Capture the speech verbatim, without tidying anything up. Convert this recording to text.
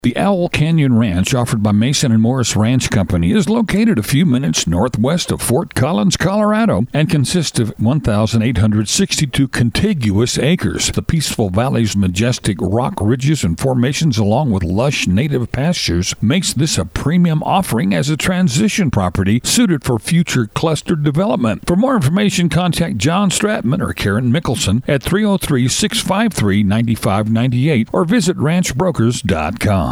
The Owl Canyon Ranch, offered by Mason and Morris Ranch Company, is located a few minutes northwest of Fort Collins, Colorado, and consists of one thousand eight hundred sixty-two contiguous acres. The peaceful valley's majestic rock ridges and formations, along with lush native pastures, makes this a premium offering as a transition property suited for future clustered development. For more information, contact John Stratman or Karen Mickelson at three oh three, six five three, nine five nine eight or visit ranch brokers dot com.